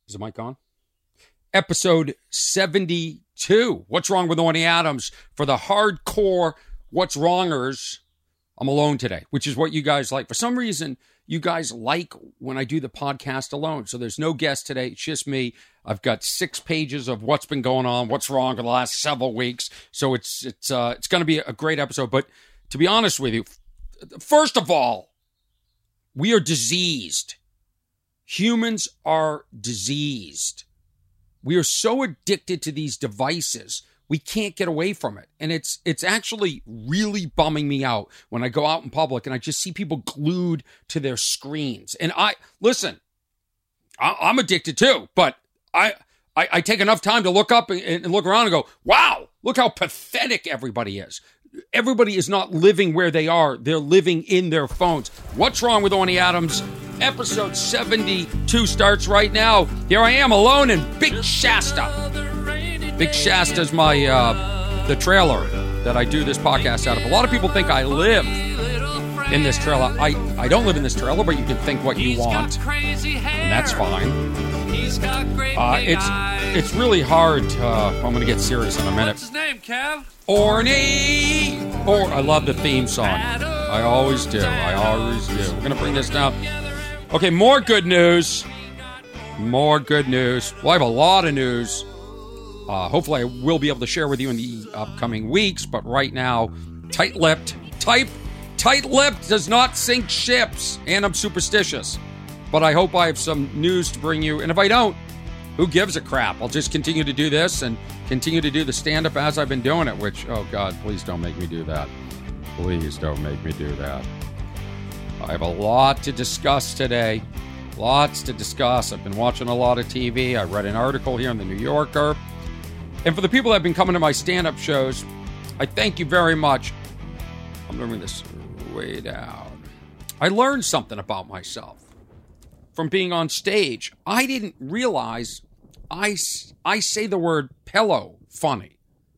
Is the mic on? Episode 72. What's wrong with Orny Adams? For the hardcore what's wrongers, I'm alone today, which is what you guys like. For some reason, you guys like when I do the podcast alone. So there's no guest today. It's just me. I've got 6 pages of what's been going on, what's wrong for the last several weeks. So it's going to be a great episode. But to be honest with you, first of all, we are diseased. Humans are diseased. We are so addicted to these devices, we can't get away from it. And it's actually really bumming me out when I go out in public and I just see people glued to their screens. And I'm addicted too, but I take enough time to look up and look around and go, wow, look how pathetic everybody is. Everybody is not living where they are. They're living in their phones. What's wrong with Orny Adams? Episode 72 starts right now. Here I am alone in Big Shasta. Big Shasta is my the trailer that I do this podcast out of. A lot of people think I live in this trailer. I don't live in this trailer, but you can think what you want, and that's fine. It's really hard. I'm going to get serious in a minute. What's his name, Kev? Orny! I love the theme song. I always do. We're going to bring this down. Okay, more good news. Well, I have a lot of news. Hopefully I will be able to share with you in the upcoming weeks, but right now, tight-lipped does not sink ships, and I'm superstitious. But I hope I have some news to bring you, and if I don't, who gives a crap? I'll just continue to do this and continue to do the stand-up as I've been doing it, which, oh God, please don't make me do that. Please don't make me do that. I have a lot to discuss today. Lots to discuss. I've been watching a lot of TV. I read an article here in the New Yorker. And for the people that have been coming to my stand-up shows, I thank you very much. I'm going to bring this way down. I learned something about myself from being on stage. I didn't realize I say the word pillow funny.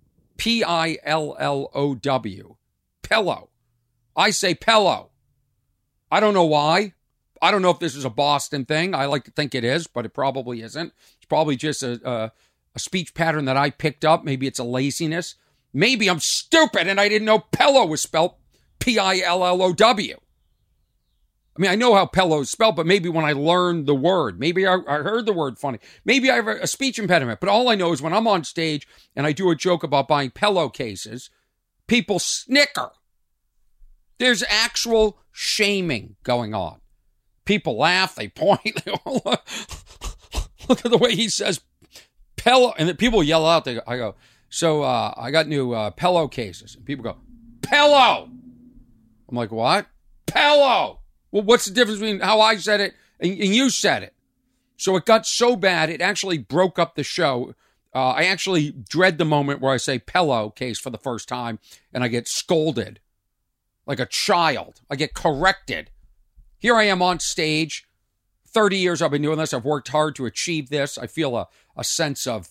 Pillow. Pillow. I say pillow. I don't know why. I don't know if this is a Boston thing. I like to think it is, but it probably isn't. It's probably just a speech pattern that I picked up. Maybe it's a laziness. Maybe I'm stupid and I didn't know pillow was spelled Pillow. I mean, I know how pillow is spelled, but maybe when I learned the word, maybe I heard the word funny. Maybe I have a speech impediment, but all I know is when I'm on stage and I do a joke about buying pillowcases, people snicker. There's actual shaming going on. People laugh, they point, they all look at the way he says pillow, and then people yell out. I go, so I got new pillowcases, and people go, pillow. I'm like, what? Pillow. Well, what's the difference between how I said it and you said it? So it got so bad, it actually broke up the show. I actually dread the moment where I say pillowcase for the first time, and I get scolded like a child. I get corrected. Here I am on stage. 30 years I've been doing this. I've worked hard to achieve this. I feel a sense of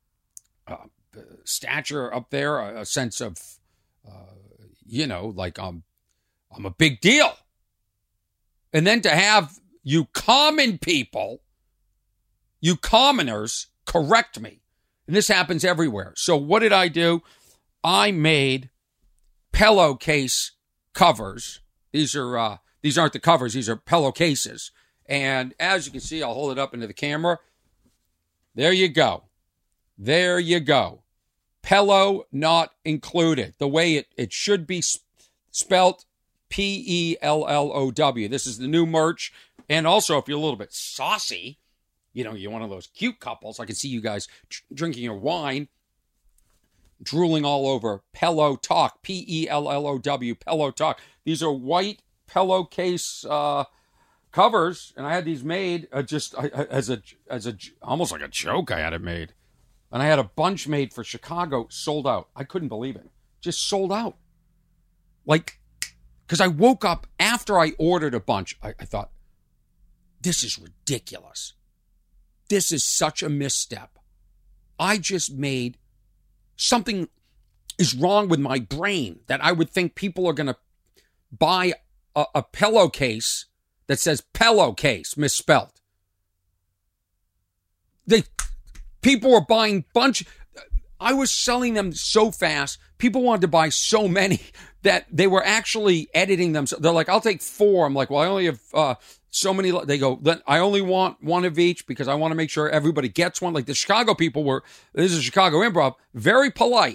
stature up there, a sense of, like I'm a big deal. And then to have you common people, you commoners, correct me. And this happens everywhere. So what did I do? I made pillowcase covers. These aren't the covers. These are pillowcases. And as you can see, I'll hold it up into the camera. There you go. Pillow not included. The way it should be spelt, Pellow. This is the new merch. And also, if you're a little bit saucy, you're one of those cute couples. I can see you guys drinking your wine, drooling all over Pillow Talk, Pellow, Pillow Talk. These are white pillowcase covers, and I had these made as almost like a joke. I had it made, and I had a bunch made for Chicago, sold out. I couldn't believe it, just sold out. Because I woke up after I ordered a bunch. I thought, this is ridiculous. This is such a misstep. I just made something is wrong with my brain that I would think people are going to buy a pillowcase that says pillowcase misspelled. People were buying I was selling them so fast. People wanted to buy so many that they were actually editing them. So they're like, I'll take 4. I'm like, well, I only have so many. They go, then I only want 1 of each because I want to make sure everybody gets one. Like the Chicago people were, this is Chicago Improv, very polite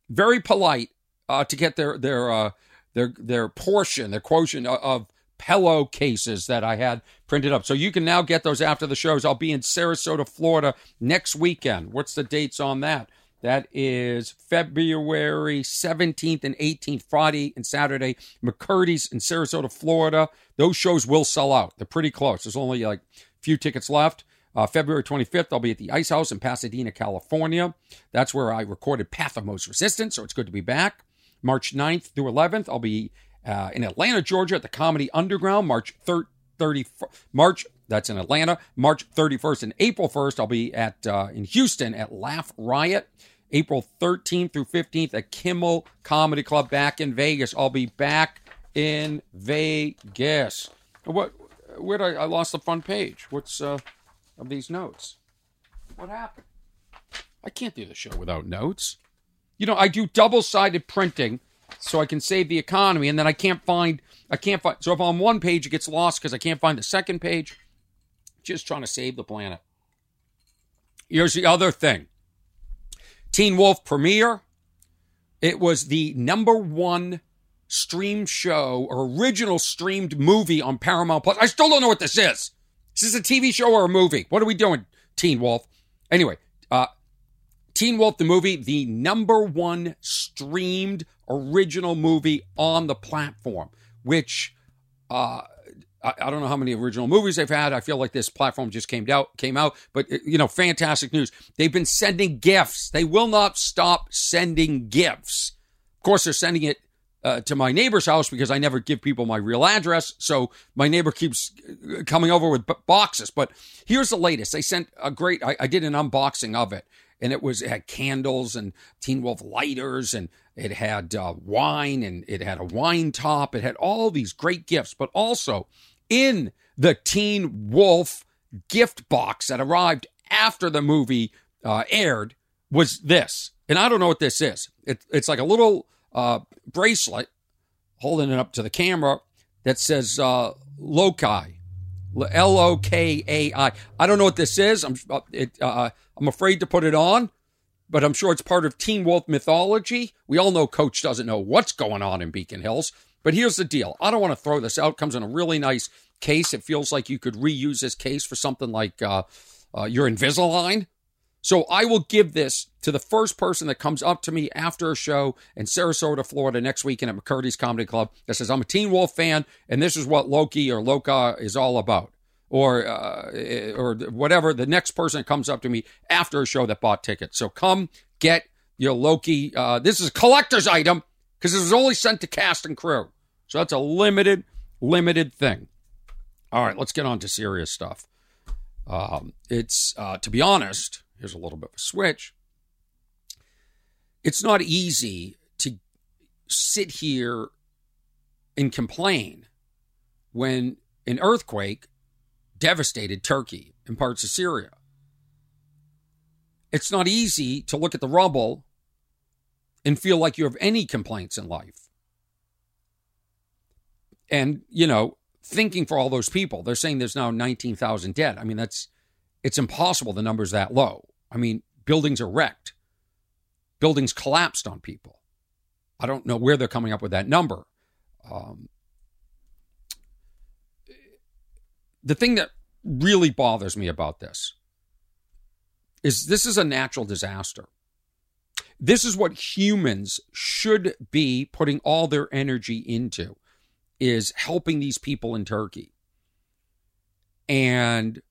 to get their portion, their quotient of pillowcases that I had printed up. So you can now get those after the shows. I'll be in Sarasota, Florida next weekend. What's the dates on that? That is February 17th and 18th, Friday and Saturday. McCurdy's in Sarasota, Florida. Those shows will sell out. They're pretty close. There's only like a few tickets left. February 25th, I'll be at the Ice House in Pasadena, California. That's where I recorded Path of Most Resistance, so it's good to be back. March 9th through 11th, I'll be in Atlanta, Georgia at the Comedy Underground. March 30th, that's in Atlanta. March 31st and April 1st, I'll be in Houston at Laugh Riot. April 13th through 15th at Kimmel Comedy Club back in Vegas. I'll be back in Vegas. Where did I lost the front page? What's of these notes? What happened? I can't do the show without notes. You know, I do double-sided printing so I can save the economy, and then I can't find. So if I'm on one page, it gets lost because I can't find the second page. Just trying to save the planet. Here's the other thing. Teen Wolf premiere. It was the #1 stream show or original streamed movie on Paramount Plus. I still don't know what this is. Is this a TV show or a movie? What are we doing, Teen Wolf? Anyway, Teen Wolf the movie, the #1 streamed original movie on the platform, which I don't know how many original movies they've had. I feel like this platform just came out, but fantastic news. They've been sending gifts. They will not stop sending gifts. Of course, they're sending it to my neighbor's house because I never give people my real address. So my neighbor keeps coming over with boxes. But here's the latest. They sent a great, I did an unboxing of it. And it had candles and Teen Wolf lighters, and it had wine, and it had a wine top. It had all these great gifts, but also in the Teen Wolf gift box that arrived after the movie aired was this. And I don't know what this is. It's like a little bracelet, holding it up to the camera, that says Lokai. Lokai. I don't know what this is. I'm afraid to put it on, but I'm sure it's part of Teen Wolf mythology. We all know Coach doesn't know what's going on in Beacon Hills, but here's the deal. I don't want to throw this out. It comes in a really nice case. It feels like you could reuse this case for something like your Invisalign. So I will give this to the first person that comes up to me after a show in Sarasota, Florida next weekend at McCurdy's Comedy Club that says, I'm a Teen Wolf fan, and this is what Loki or Loka is all about. Or whatever, the next person that comes up to me after a show that bought tickets. So come get your Loki. This is a collector's item because it was only sent to cast and crew. So that's a limited thing. All right, let's get on to serious stuff. To be honest, here's a little bit of a switch. It's not easy to sit here and complain when an earthquake devastated Turkey and parts of Syria. It's not easy to look at the rubble and feel like you have any complaints in life. And, thinking for all those people, they're saying there's now 19,000 dead. I mean, it's impossible the number's that low. I mean, buildings are wrecked. Buildings collapsed on people. I don't know where they're coming up with that number. The thing that really bothers me about this is a natural disaster. This is what humans should be putting all their energy into, is helping these people in Turkey and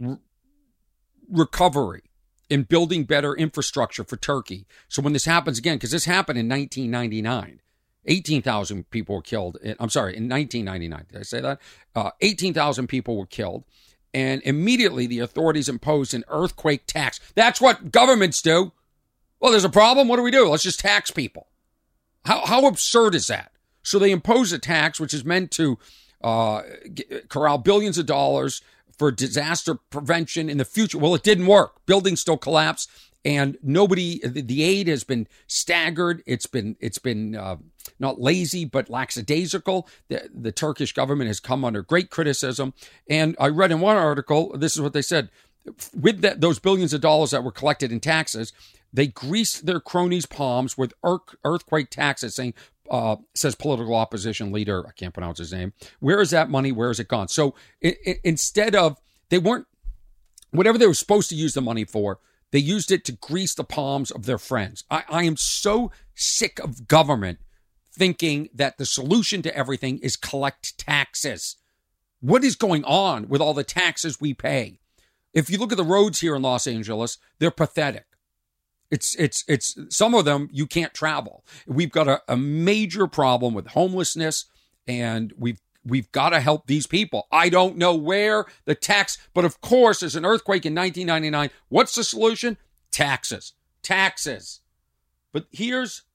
recovery and building better infrastructure for Turkey. So when this happens again, because this happened in 1999, 18,000 people were killed. In 1999. Did I say that? 18,000 people were killed. And immediately the authorities imposed an earthquake tax. That's what governments do. Well, there's a problem. What do we do? Let's just tax people. How absurd is that? So they impose a tax which is meant to corral billions of dollars for disaster prevention in the future. Well, it didn't work. Buildings still collapse, and the aid has been staggered. It's been not lazy, but lackadaisical. The Turkish government has come under great criticism. And I read in one article, this is what they said, with those billions of dollars that were collected in taxes, they greased their cronies' palms with earthquake taxes, saying, says political opposition leader, I can't pronounce his name, where is that money? Where is it gone? So instead of, they weren't, whatever they were supposed to use the money for, they used it to grease the palms of their friends. I am so sick of government thinking that the solution to everything is collect taxes. What is going on with all the taxes we pay? If you look at the roads here in Los Angeles, they're pathetic. It's some of them you can't travel. We've got a major problem with homelessness, and we've got to help these people. I don't know where the tax, but of course, there's an earthquake in 1999. What's the solution? Taxes. But here's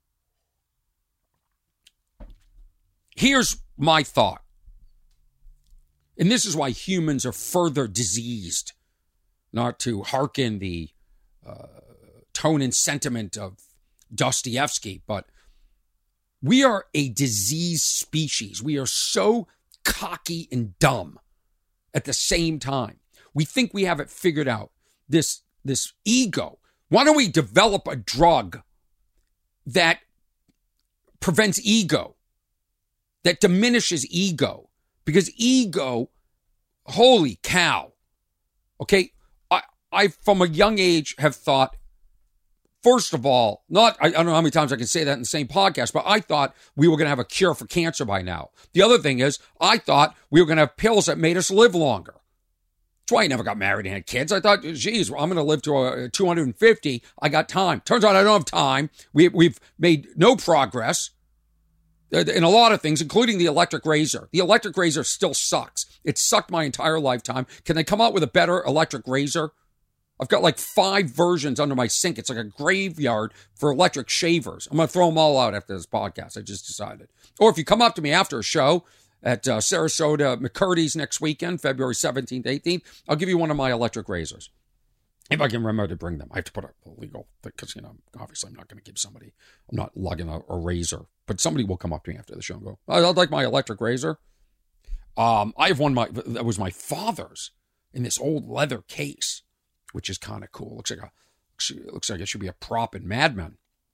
my thought. And this is why humans are further diseased, not to hearken the tone and sentiment of Dostoevsky, but we are a diseased species. We are so cocky and dumb at the same time. We think we have it figured out. This ego. Why don't we develop a drug that prevents ego, that diminishes ego? Because ego, holy cow. Okay, I from a young age have thought, first of all, I don't know how many times I can say that in the same podcast, but I thought we were going to have a cure for cancer by now. The other thing is, I thought we were going to have pills that made us live longer. That's why I never got married and had kids. I thought, geez, I'm going to live to 250. I got time. Turns out I don't have time. We've made no progress in a lot of things, including the electric razor. The electric razor still sucks. It sucked my entire lifetime. Can they come out with a better electric razor? I've got like 5 versions under my sink. It's like a graveyard for electric shavers. I'm going to throw them all out after this podcast. I just decided. Or if you come up to me after a show at Sarasota McCurdy's next weekend, February 17th, 18th, I'll give you one of my electric razors. If I can remember to bring them. I have to put a legal, because, obviously I'm not going to give somebody, I'm not lugging a razor, but somebody will come up to me after the show and go, I'd like my electric razor. I have one that was my father's in this old leather case, which is kind of cool. Looks like it should be a prop in Mad Men.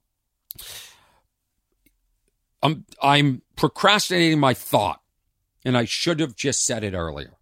I'm procrastinating my thought, and I should have just said it earlier.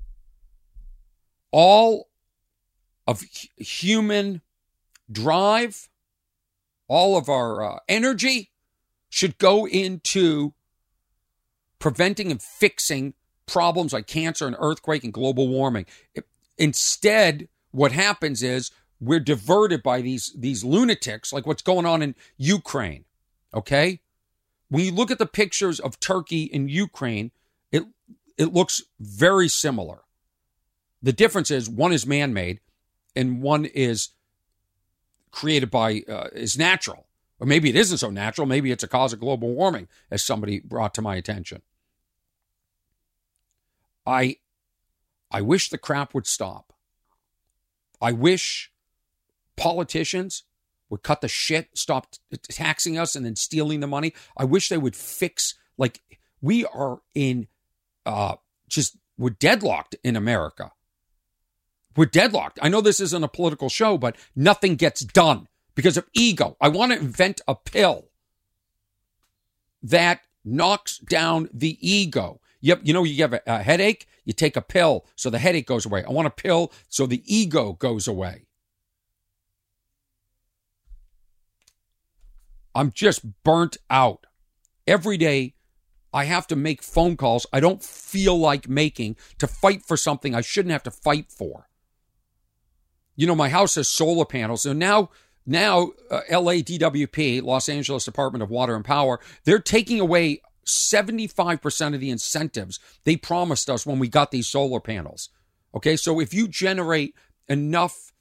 All of human drive, all of our energy should go into preventing and fixing problems like cancer and earthquake and global warming. Instead, what happens is we're diverted by these lunatics, like what's going on in Ukraine, okay? When you look at the pictures of Turkey and Ukraine, it looks very similar. The difference is one is man-made and one is created by, is natural. Or maybe it isn't so natural. Maybe it's a cause of global warming, as somebody brought to my attention. I wish the crap would stop. I wish politicians would cut the shit, stop taxing us and then stealing the money. I wish they would fix, like, we are in, we're deadlocked in America. We're deadlocked. I know this isn't a political show, but nothing gets done because of ego. I want to invent a pill that knocks down the ego. Yep, you have a headache, you take a pill so the headache goes away. I want a pill so the ego goes away. I'm just burnt out. Every day, I have to make phone calls I don't feel like making to fight for something I shouldn't have to fight for. My house has solar panels, and now LADWP, Los Angeles Department of Water and Power, they're taking away 75% of the incentives they promised us when we got these solar panels. Okay, so if you generate enough,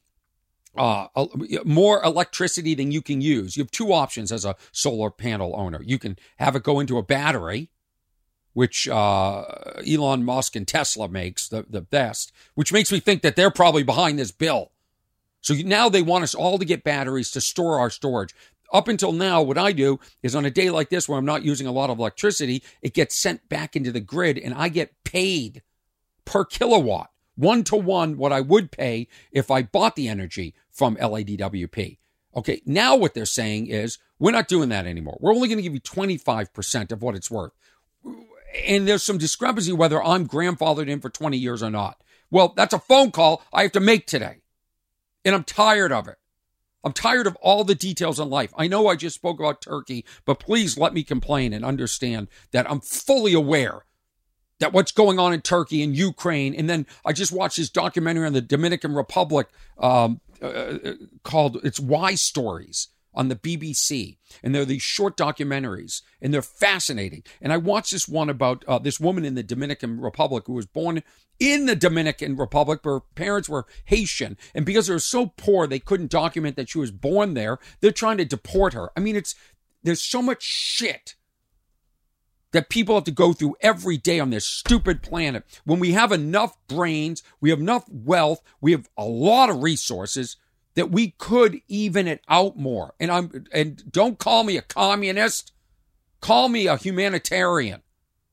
more electricity than you can use, you have 2 options as a solar panel owner. You can have it go into a battery, which Elon Musk and Tesla makes the best, which makes me think that they're probably behind this bill. So now they want us all to get batteries to store our storage. Up until now, what I do is on a day like this where I'm not using a lot of electricity, it gets sent back into the grid and I get paid per kilowatt, 1-to-1 what I would pay if I bought the energy from LADWP. Okay, now what they're saying is we're not doing that anymore. We're only going to give you 25% of what it's worth. And there's some discrepancy whether I'm grandfathered in for 20 years or not. Well, that's a phone call I have to make today. And I'm tired of it. I'm tired of all the details in life. I know I just spoke about Turkey, but please let me complain and understand that I'm fully aware that what's going on in Turkey and Ukraine. And then I just watched this documentary on the Dominican Republic called It's Why Stories on the BBC. And they're these short documentaries and they're fascinating. And I watched this one about this woman in the Dominican Republic who was born in the Dominican Republic. Her parents were Haitian. And because they were so poor, they couldn't document that she was born there. They're trying to deport her. I mean, there's so much shit that people have to go through every day on this stupid planet. When we have enough brains, we have enough wealth, we have a lot of resources that we could even it out more. And don't call me a communist. Call me a humanitarian.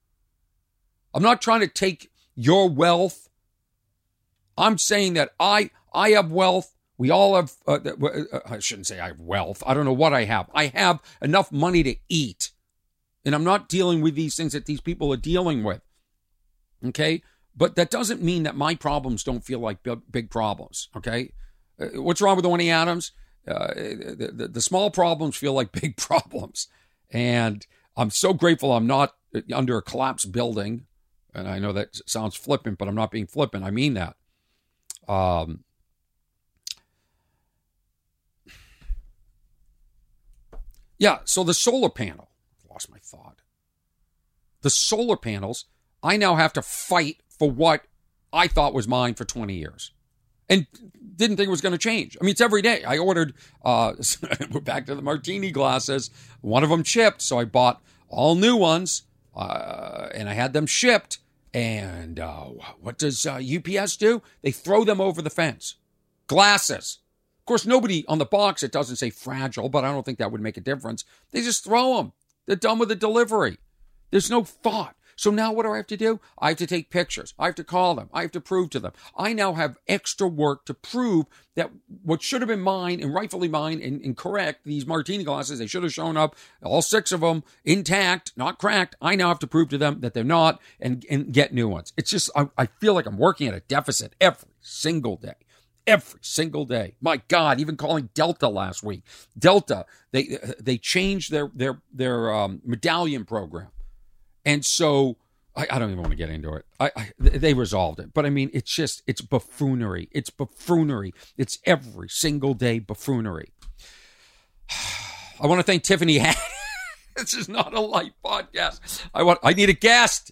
I'm not trying to take your wealth. I'm saying that I have wealth. We all have, I shouldn't say I have wealth. I don't know what I have. I have enough money to eat. And I'm not dealing with these things that these people are dealing with. Okay? But that doesn't mean that my problems don't feel like big problems. Okay? What's wrong with Orny Adams? The small problems feel like big problems. And I'm so grateful I'm not under a collapsed building. And I know that sounds flippant, but I'm not being flippant. I mean that. Yeah, so the solar panel. Lost my thought. The solar panels, I now have to fight for what I thought was mine for 20 years. And didn't think it was going to change. I mean, it's every day. I ordered, we're back to the martini glasses. One of them chipped, so I bought all new ones, and I had them shipped. And what does UPS do? They throw them over the fence. Glasses. Of course, nobody on the box, it doesn't say fragile, but I don't think that would make a difference. They just throw them. They're done with the delivery. There's no thought. So now what do I have to do? I have to take pictures. I have to call them. I have to prove to them. I now have extra work to prove that what should have been mine and rightfully mine and correct, these martini glasses, they should have shown up, all 6 of them, intact, not cracked. I now have to prove to them that they're not and get new ones. It's just, I feel like I'm working at a deficit every single day. Every single day. My God, even calling Delta last week. Delta, they changed their medallion program. And so, I don't even want to get into it. They resolved it. But I mean, it's buffoonery. It's buffoonery. It's every single day buffoonery. I want to thank Tiffany Haddish. This is not a light podcast. I need a guest.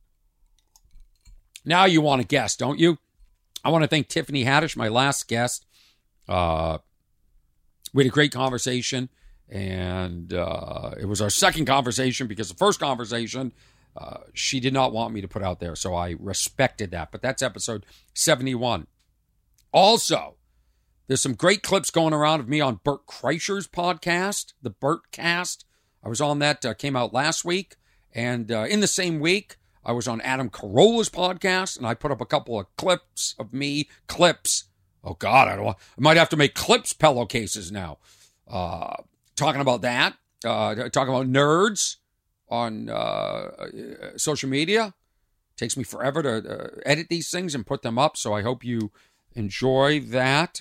Now you want a guest, don't you? I want to thank Tiffany Haddish, my last guest. We had a great conversation. And it was our second conversation because the first conversation, she did not want me to put out there. So I respected that. But that's episode 71. Also, there's some great clips going around of me on Bert Kreischer's podcast, the Bert Cast. I was on that, came out last week. And in the same week, I was on Adam Carolla's podcast. And I put up a couple of clips of me. Clips. Oh, God, I might have to make clips pillowcases now. Talking about that, talking about nerds on social media. Takes me forever to edit these things and put them up, so I hope you enjoy that.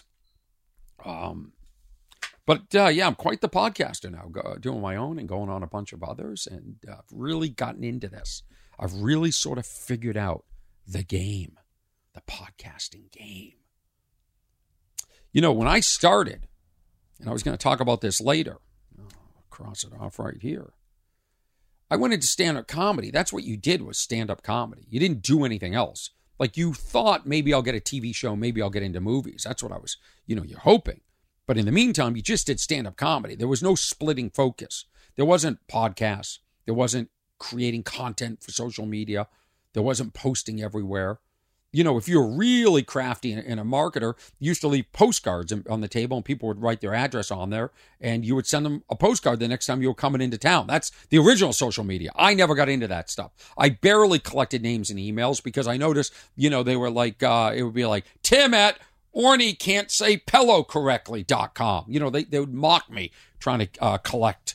But yeah, I'm quite the podcaster now, doing my own and going on a bunch of others, and I've really gotten into this. I've really sort of figured out the game, the podcasting game. You know, when I started, and I was going to talk about this later. I'll cross it off right here. I went into stand-up comedy. That's what you did, was stand-up comedy. You didn't do anything else. Like, you thought maybe I'll get a TV show, maybe I'll get into movies. That's what I was, you're hoping. But in the meantime, you just did stand-up comedy. There was no splitting focus. There wasn't podcasts. There wasn't creating content for social media. There wasn't posting everywhere. You know, if you're really crafty and a marketer, you used to leave postcards on the table and people would write their address on there and you would send them a postcard the next time you were coming into town. That's the original social media. I never got into that stuff. I barely collected names and emails because I noticed, you know, they were like, it would be like, Tim at Orny can't say pillow correctly.com. You know, they would mock me trying to collect.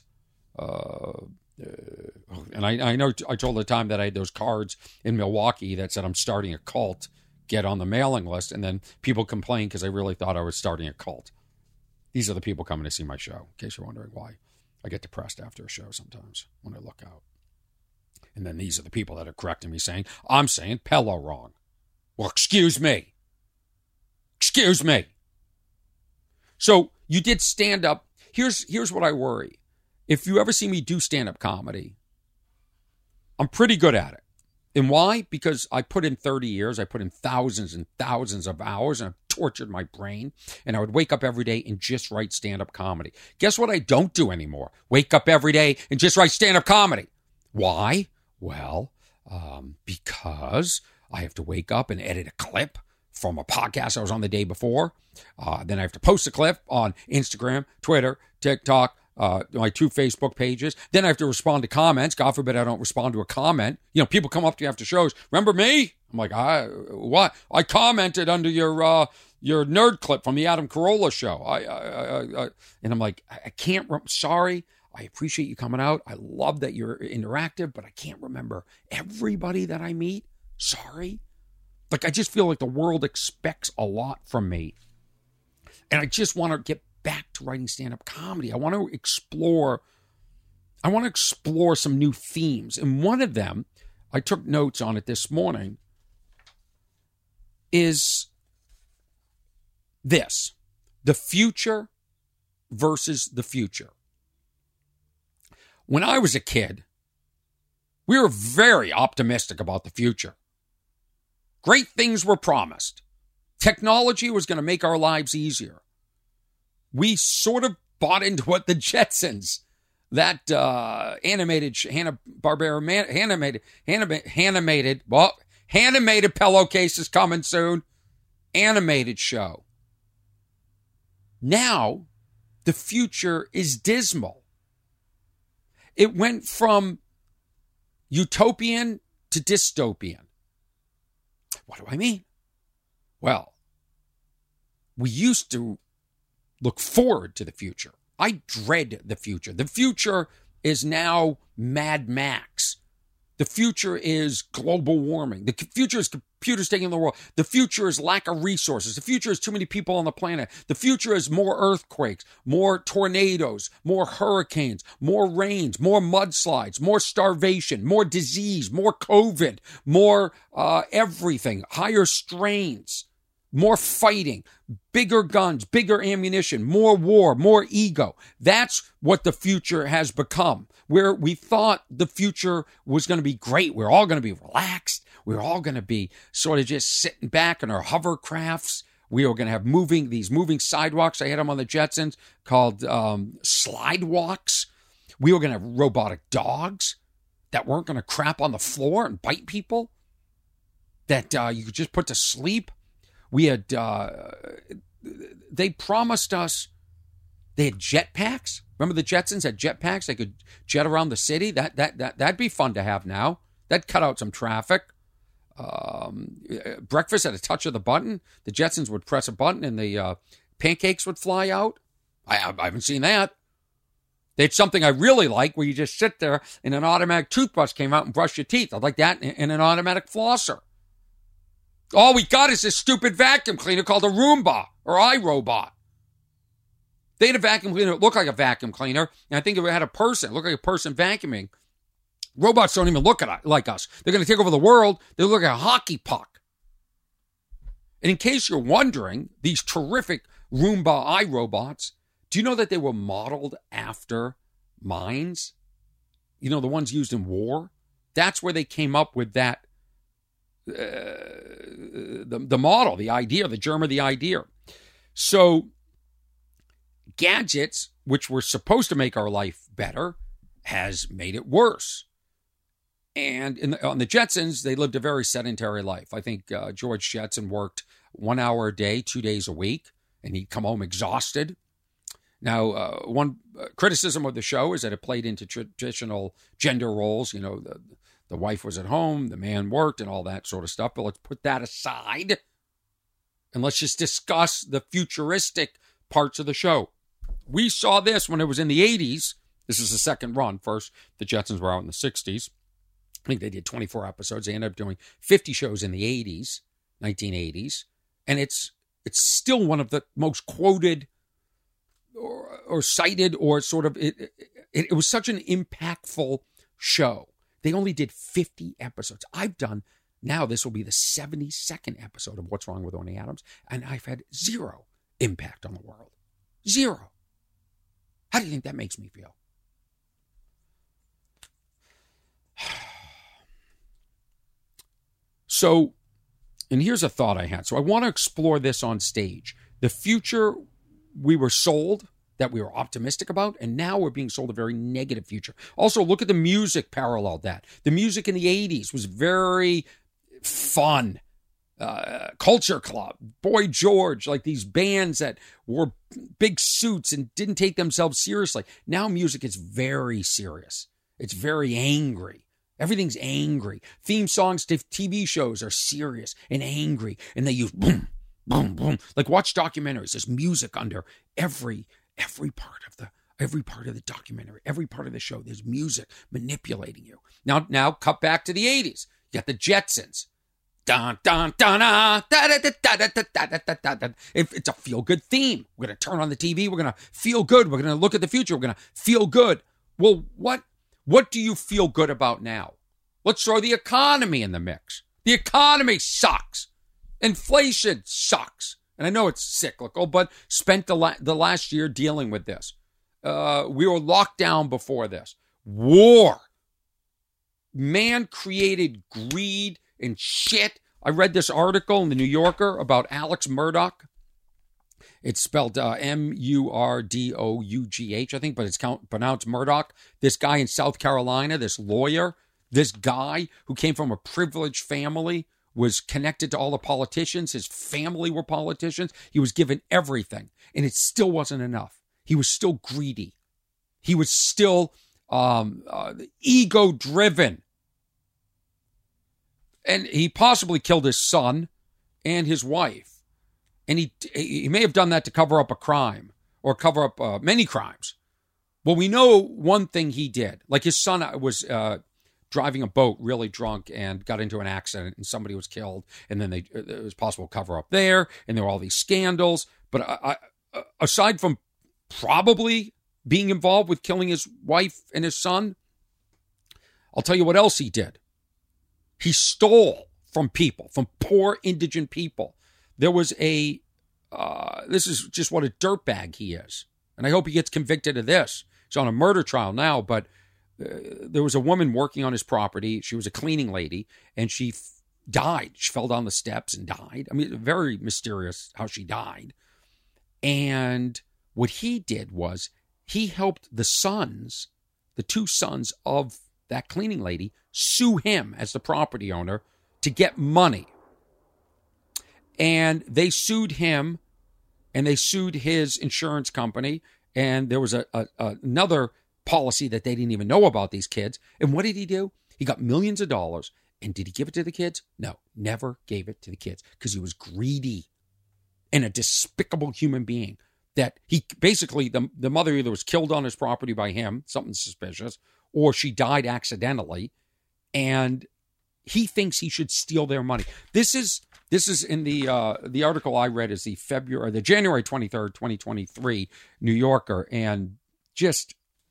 And I know I told the time that I had those cards in Milwaukee that said I'm starting a cult, get on the mailing list. And then people complained because they really thought I was starting a cult. These are the people coming to see my show, in case you're wondering why I get depressed after a show sometimes when I look out. And then these are the people that are correcting me saying, I'm saying pillow wrong. Well, excuse me. Excuse me. So you did stand up. Here's what I worry. If you ever see me do stand-up comedy, I'm pretty good at it. And why? Because I put in 30 years. I put in thousands and thousands of hours, and I've tortured my brain. And I would wake up every day and just write stand-up comedy. Guess what I don't do anymore? Wake up every day and just write stand-up comedy. Why? Well, because I have to wake up and edit a clip from a podcast I was on the day before. Then I have to post a clip on Instagram, Twitter, TikTok, my 2 Facebook pages. Then I have to respond to comments. God forbid I don't respond to a comment. You know, people come up to you after shows. Remember me? I'm like, what? I commented under your nerd clip from the Adam Carolla show. And I'm like, I can't. Sorry. I appreciate you coming out. I love that you're interactive, but I can't remember everybody that I meet. Sorry. Like, I just feel like the world expects a lot from me. And I just want to get back to writing stand-up comedy. I want to explore some new themes. And one of them, I took notes on it this morning, is this: the future versus the future. When I was a kid, we were very optimistic about the future. Great things were promised. Technology was going to make our lives easier. We sort of bought into what the Jetsons, that animated pillowcase is coming soon, animated show. Now, the future is dismal. It went from utopian to dystopian. What do I mean? Well, we used to look forward to the future. I dread the future. The future is now Mad Max. The future is global warming. The future is computers taking the world. The future is lack of resources. The future is too many people on the planet. The future is more earthquakes, more tornadoes, more hurricanes, more rains, more mudslides, more starvation, more disease, more COVID, more everything, higher strains, more fighting, bigger guns, bigger ammunition, more war, more ego. That's what the future has become, where we thought the future was going to be great. We're all going to be relaxed. We're all going to be sort of just sitting back in our hovercrafts. We were going to have these moving sidewalks. I had them on the Jetsons called slide walks. We were going to have robotic dogs that weren't going to crap on the floor and bite people, that you could just put to sleep. We had, they promised us, they had jetpacks. Remember the Jetsons had jetpacks? They could jet around the city. That'd be fun to have now. That'd cut out some traffic. Breakfast at a touch of the button. The Jetsons would press a button and the pancakes would fly out. I haven't seen that. They had something I really like where you just sit there and an automatic toothbrush came out and brush your teeth. I'd like that in an automatic flosser. All we got is this stupid vacuum cleaner called a Roomba or iRobot. They had a vacuum cleaner that looked like a vacuum cleaner, and I think it had a person. It looked like a person vacuuming. Robots don't even look like us. They're going to take over the world. They look like a hockey puck. And in case you're wondering, these terrific Roomba iRobots, do you know that they were modeled after mines? You know, the ones used in war? That's where they came up with that. The model, the idea, the germ of the idea. So gadgets, which were supposed to make our life better, has made it worse. And on the Jetsons, they lived a very sedentary life. I think George Jetson worked 1 hour a day, 2 days a week, and he'd come home exhausted. Now, one criticism of the show is that it played into traditional gender roles. You know, the wife was at home, the man worked, and all that sort of stuff. But let's put that aside, and let's just discuss the futuristic parts of the show. We saw this when it was in the 80s. This is the second run. First, the Jetsons were out in the 60s. I think they did 24 episodes. They ended up doing 50 shows in the 80s, 1980s. And it's still one of the most quoted or cited, or sort of, it was such an impactful show. They only did 50 episodes. I've done, now this will be the 72nd episode of What's Wrong with Orny Adams, and I've had zero impact on the world. Zero. How do you think that makes me feel? So, and here's a thought I had. So I want to explore this on stage. The future we were sold, that we were optimistic about, and now we're being sold a very negative future. Also, look at the music parallel that. The music in the 80s was very fun. Culture Club, Boy George, like these bands that wore big suits and didn't take themselves seriously. Now music is very serious. It's very angry. Everything's angry. Theme songs to TV shows are serious and angry, and they use boom, boom, boom. Like, watch documentaries. There's music under every part of the documentary, every part of the show. There's music manipulating you. Now cut back to the 80s. You got the Jetsons. Dun, dun, dun, da, da, da, da, da, da, da, da, da. It's a feel-good theme. We're going to turn on the TV. We're going to feel good. We're going to look at the future. We're going to feel good. Well, what do you feel good about now? Let's throw the economy in the mix. The economy sucks. Inflation sucks. And I know it's cyclical, but spent the last year dealing with this. We were locked down before this. War. Man created greed and shit. I read this article in the New Yorker about Alex Murdaugh. It's spelled M-U-R-D-O-U-G-H, I think, but it's pronounced Murdoch. This guy in South Carolina, this lawyer, this guy who came from a privileged family, was connected to all the politicians. His family were politicians. He was given everything, and it still wasn't enough. He was still greedy. He was still ego-driven. And he possibly killed his son and his wife. And he may have done that to cover up a crime, or cover up many crimes. Well, we know one thing he did. Like, his son was driving a boat really drunk and got into an accident, and somebody was killed. And then it was possible cover up there. And there were all these scandals. But aside from probably being involved with killing his wife and his son, I'll tell you what else he did. He stole from people, from poor indigent people. There was this is just what a dirtbag he is. And I hope he gets convicted of this. He's on a murder trial now, but there was a woman working on his property. She was a cleaning lady, and she died. She fell down the steps and died. I mean, very mysterious how she died. And what he did was he helped the two sons of that cleaning lady, sue him as the property owner to get money. And they sued him, and they sued his insurance company, and there was another policy that they didn't even know about, these kids. And what did he do? He got millions of dollars, and did he give it to the kids? No, never gave it to the kids, because he was greedy and a despicable human being. That he basically, the mother either was killed on his property by him, something suspicious, or she died accidentally, and he thinks he should steal their money. This is in the article I read is the January 23rd, 2023 New Yorker, and just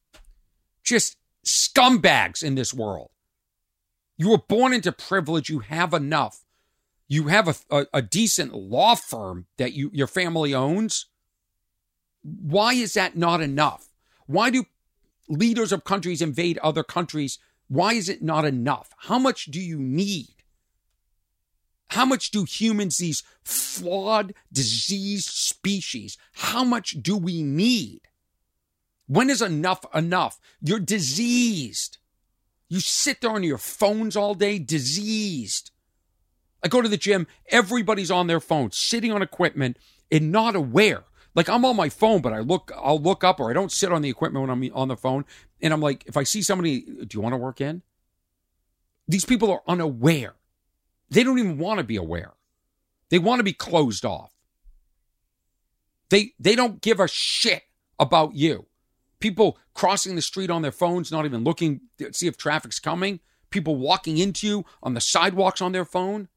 scumbags in this world. You were born into privilege. You have enough. You have a decent law firm that your family owns. Why is that not enough? Why do leaders of countries invade other countries? Why is it not enough? How much do you need? How much do humans, these flawed, diseased species, how much do we need? When is enough enough? You're diseased. You sit there on your phones all day, diseased. I go to the gym, everybody's on their phone, sitting on equipment and not aware. Like I'm on my phone, but I'll look up, or I don't sit on the equipment when I'm on the phone. And I'm like, if I see somebody, do you want to work in? These people are unaware. They don't even want to be aware. They want to be closed off. They don't give a shit about you. People crossing the street on their phones, not even looking to see if traffic's coming. People walking into you on the sidewalks on their phone.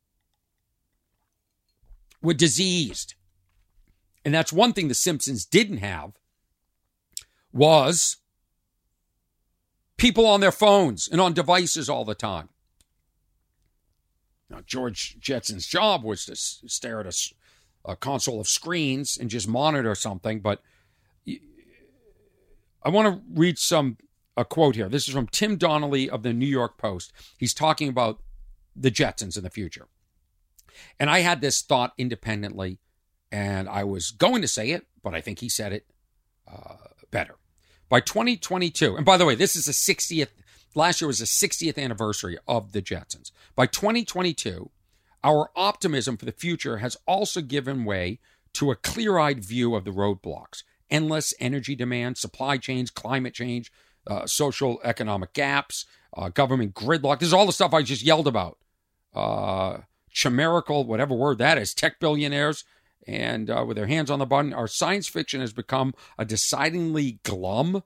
We're diseased. And that's one thing the Simpsons didn't have, was people on their phones and on devices all the time. Now, George Jetson's job was to stare at a console of screens and just monitor something, but I want to read a quote here. This is from Tim Donnelly of the New York Post. He's talking about the Jetsons in the future. And I had this thought independently, and I was going to say it, but I think he said it better. By 2022, and by the way, this is the 60th, last year was the 60th anniversary of the Jetsons. By 2022, our optimism for the future has also given way to a clear-eyed view of the roadblocks. Endless energy demand, supply chains, climate change, social economic gaps, government gridlock. This is all the stuff I just yelled about. Chimerical, whatever word that is, tech billionaires, and with their hands on the button. Our science fiction has become a decidedly glum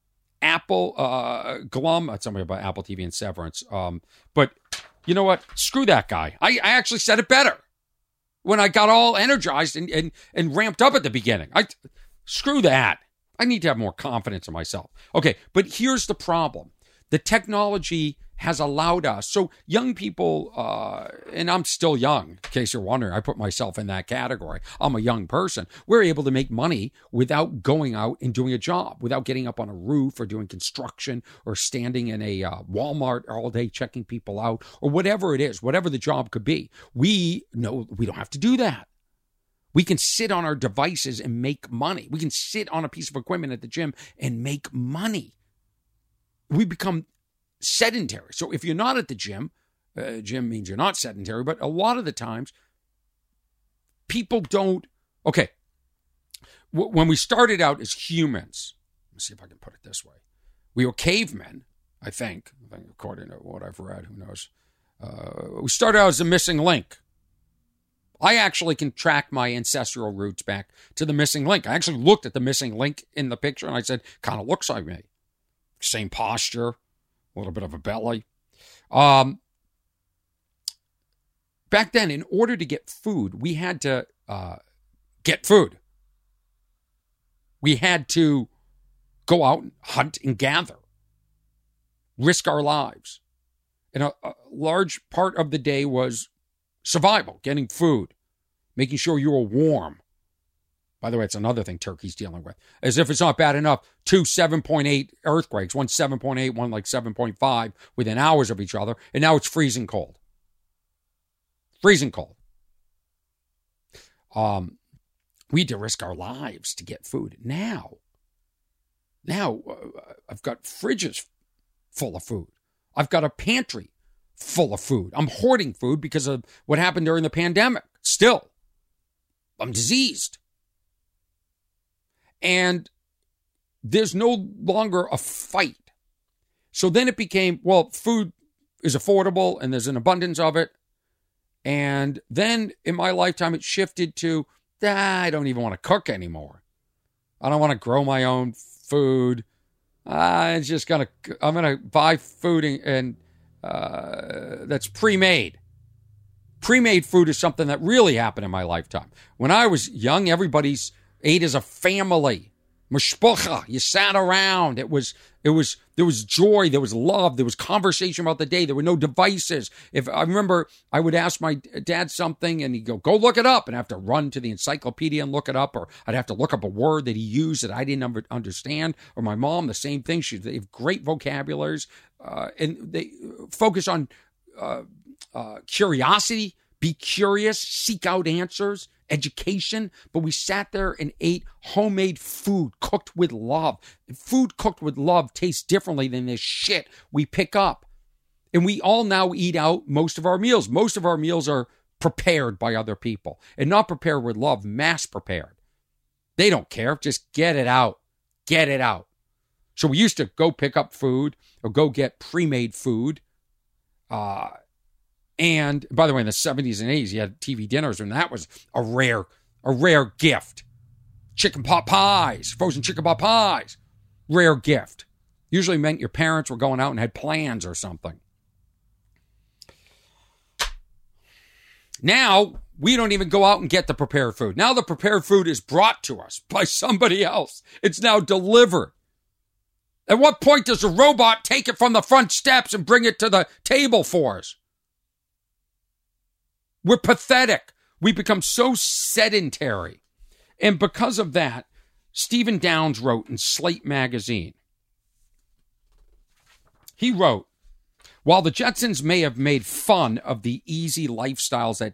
glum. That's something about Apple TV and Severance. But you know what? Screw that guy. I actually said it better when I got all energized and ramped up at the beginning. Screw that. I need to have more confidence in myself. Okay, but here's the problem. The technology has allowed us. So young people, and I'm still young, in case you're wondering, I put myself in that category. I'm a young person. We're able to make money without going out and doing a job, without getting up on a roof or doing construction or standing in a Walmart all day checking people out or whatever it is, whatever the job could be. We know we don't have to do that. We can sit on our devices and make money. We can sit on a piece of equipment at the gym and make money. We become sedentary. So if you're not at the gym, gym means you're not sedentary, but a lot of the times people don't. Okay. When we started out as humans, let's see if I can put it this way. We were cavemen, I think according to what I've read, who knows. We started out as the missing link. I actually can track my ancestral roots back to the missing link. I actually looked at the missing link in the picture and I said, kind of looks like me. Same posture. A little bit of a belly. Back then, in order to get food, we had to get food. We had to go out and hunt and gather, risk our lives. And a large part of the day was survival, getting food, making sure you were warm. By the way, it's another thing Turkey's dealing with. As if it's not bad enough, 2 7.8 earthquakes, one 7.8, one like 7.5 within hours of each other, and now it's freezing cold. Freezing cold. We had to risk our lives to get food. Now I've got fridges full of food. I've got a pantry full of food. I'm hoarding food because of what happened during the pandemic. Still, I'm diseased. And there's no longer a fight. So then it became, well, food is affordable and there's an abundance of it. And then in my lifetime, it shifted to, I don't even want to cook anymore. I don't want to grow my own food. I'm going to buy food and that's pre-made. Pre-made food is something that really happened in my lifetime. When I was young, everybody's ate as a family. Mishpucha. You sat around. There was joy. There was love. There was conversation about the day. There were no devices. If I remember, I would ask my dad something and he'd go look it up, and I have to run to the encyclopedia and look it up, or I'd have to look up a word that he used that I didn't understand. Or my mom, the same thing. They have great vocabularies, and they focus on curiosity. Be curious. Seek out answers. education, but we sat there and ate homemade food cooked with love. Food cooked with love tastes differently than this shit we pick up. And we all now eat out most of our meals. Most of our meals are prepared by other people and not prepared with love, mass prepared. They don't care. Just get it out. Get it out. So we used to go pick up food or go get pre-made food. And by the way, in the 70s and 80s, you had TV dinners, and that was a rare gift. Chicken pot pies, frozen chicken pot pies, rare gift. Usually meant your parents were going out and had plans or something. Now, we don't even go out and get the prepared food. Now the prepared food is brought to us by somebody else. It's now delivered. At what point does a robot take it from the front steps and bring it to the table for us? We're pathetic. We become so sedentary. And because of that, Stephen Downes wrote in Slate magazine. He wrote, while the Jetsons may have made fun of the easy lifestyles that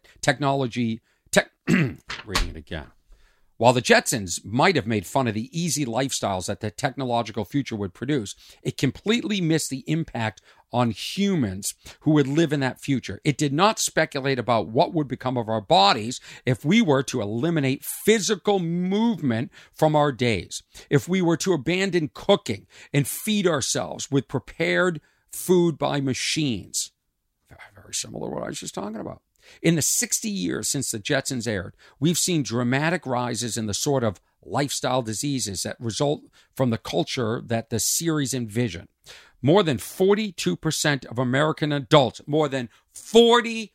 reading it again. While the Jetsons might have made fun of the easy lifestyles that the technological future would produce, it completely missed the impact on humans who would live in that future. It did not speculate about what would become of our bodies if we were to eliminate physical movement from our days, if we were to abandon cooking and feed ourselves with prepared food by machines. Very similar to what I was just talking about. In the 60 years since the Jetsons aired, we've seen dramatic rises in the sort of lifestyle diseases that result from the culture that the series envisioned. More than 42% of American adults, more than 42%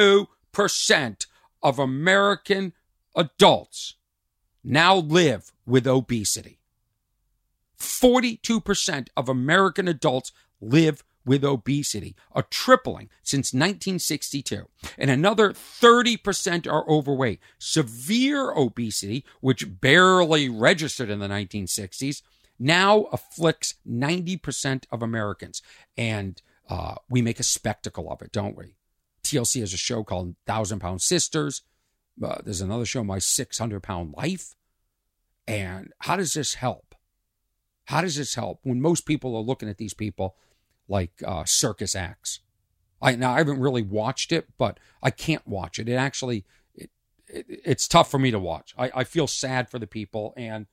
of American adults now live with obesity. 42% of American adults live with obesity, a tripling since 1962. And another 30% are overweight. Severe obesity, which barely registered in the 1960s, now afflicts 90% of Americans. And we make a spectacle of it, don't we? TLC has a show called 1,000 Pound Sisters. There's another show, My 600 Pound Life. And how does this help? How does this help when most people are looking at these people like circus acts? I haven't really watched it, but I can't watch it. It's tough for me to watch. I feel sad for the people, and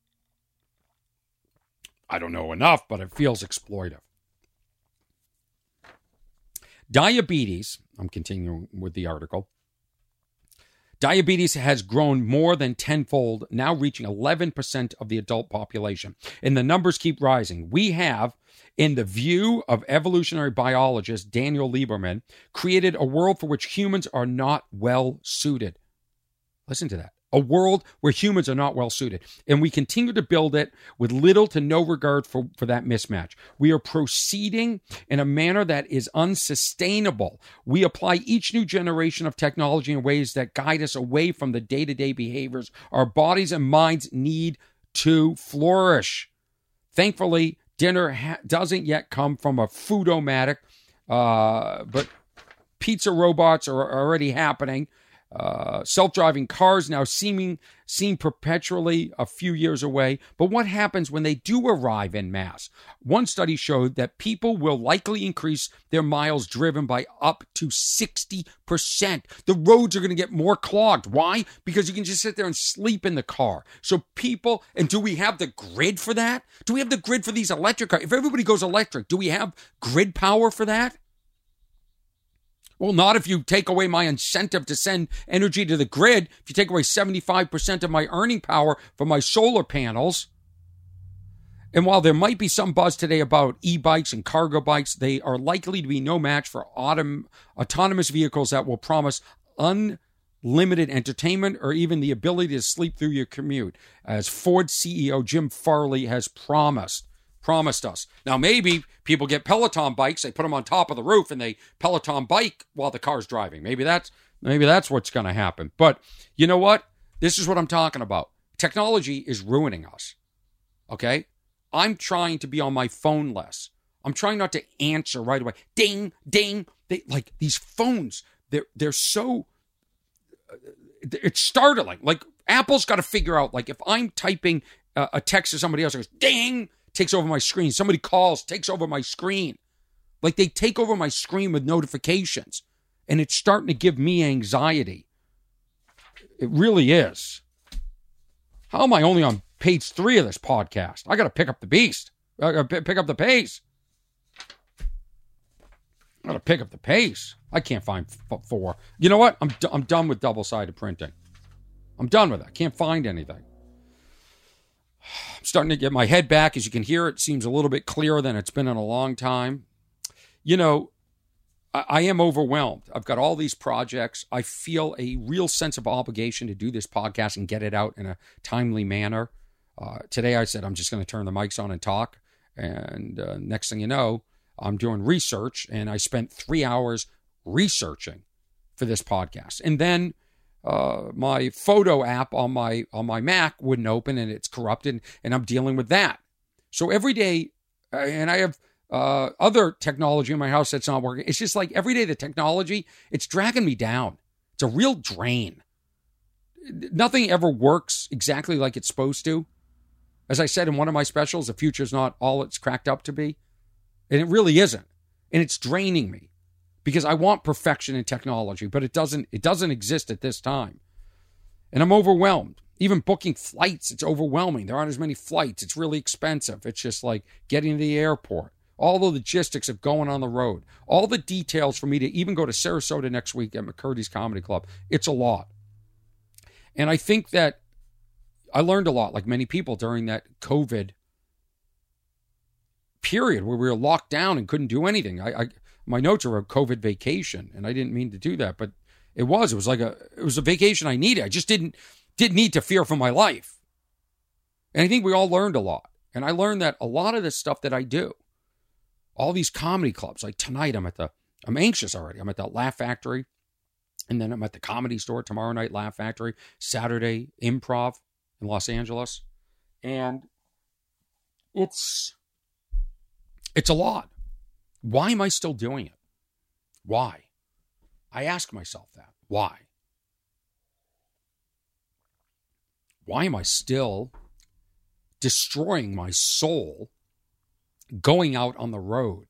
I don't know enough, but it feels exploitive. Diabetes, I'm continuing with the article. Diabetes has grown more than tenfold, now reaching 11% of the adult population. And the numbers keep rising. We have, in the view of evolutionary biologist Daniel Lieberman, created a world for which humans are not well suited. Listen to that. A world where humans are not well suited. And we continue to build it with little to no regard for that mismatch. We are proceeding in a manner that is unsustainable. We apply each new generation of technology in ways that guide us away from the day-to-day behaviors our bodies and minds need to flourish. Thankfully, dinner doesn't yet come from a foodomatic, but pizza robots are already happening. Self-driving cars now seem perpetually a few years away. But what happens when they do arrive en masse? One study showed that people will likely increase their miles driven by up to 60%. The roads are going to get more clogged. Why? Because you can just sit there and sleep in the car. So people, and do we have the grid for that? Do we have the grid for these electric cars? If everybody goes electric, do we have grid power for that? Well, not if you take away my incentive to send energy to the grid. If you take away 75% of my earning power from my solar panels. And while there might be some buzz today about e-bikes and cargo bikes, they are likely to be no match for autonomous vehicles that will promise unlimited entertainment or even the ability to sleep through your commute, as Ford CEO Jim Farley has promised us. Now, maybe people get Peloton bikes, they put them on top of the roof, and they Peloton bike while the car's driving. Maybe that's what's going to happen. But you know what? This is what I'm talking about. Technology is ruining us. Okay? I'm trying to be on my phone less. I'm trying not to answer right away. Ding, ding. Like these phones, they're so it's startling. Like, Apple's got to figure out, like, if I'm typing a text to somebody else, it goes, ding, takes over my screen. Somebody calls, takes over my screen. Like, they take over my screen with notifications. And it's starting to give me anxiety. It really is. How am I only on page 3 of this podcast? I got to pick up the beast. I got to pick up the pace. I got to pick up the pace. I can't find 4. You know what? I'm done with double-sided printing. I'm done with it. I can't find anything. I'm starting to get my head back. As you can hear, it seems a little bit clearer than it's been in a long time. You know, I am overwhelmed. I've got all these projects. I feel a real sense of obligation to do this podcast and get it out in a timely manner. Today I said I'm just going to turn the mics on and talk. And next thing you know, I'm doing research, and I spent 3 hours researching for this podcast. And then my photo app on my Mac wouldn't open, and it's corrupted, and I'm dealing with that. So every day, and I have other technology in my house that's not working. It's just like every day the technology, it's dragging me down. It's a real drain. Nothing ever works exactly like it's supposed to. As I said in one of my specials, the future's not all it's cracked up to be. And it really isn't. And it's draining me because I want perfection in technology, but it doesn't exist at this time. And I'm overwhelmed. Even booking flights, it's overwhelming. There aren't as many flights. It's really expensive. It's just like getting to the airport. All the logistics of going on the road. All the details for me to even go to Sarasota next week at McCurdy's Comedy Club. It's a lot. And I think that I learned a lot, like many people, during that COVID period where we were locked down and couldn't do anything. My notes are a COVID vacation, and I didn't mean to do that, but it was a vacation I needed. I just didn't need to fear for my life. And I think we all learned a lot. And I learned that a lot of the stuff that I do, all these comedy clubs, like tonight I'm anxious already. I'm at the Laugh Factory, and then I'm at the Comedy Store tomorrow night, Laugh Factory, Saturday, Improv in Los Angeles. And it's a lot. Why am I still doing it? Why? I ask myself that. Why? Why am I still destroying my soul going out on the road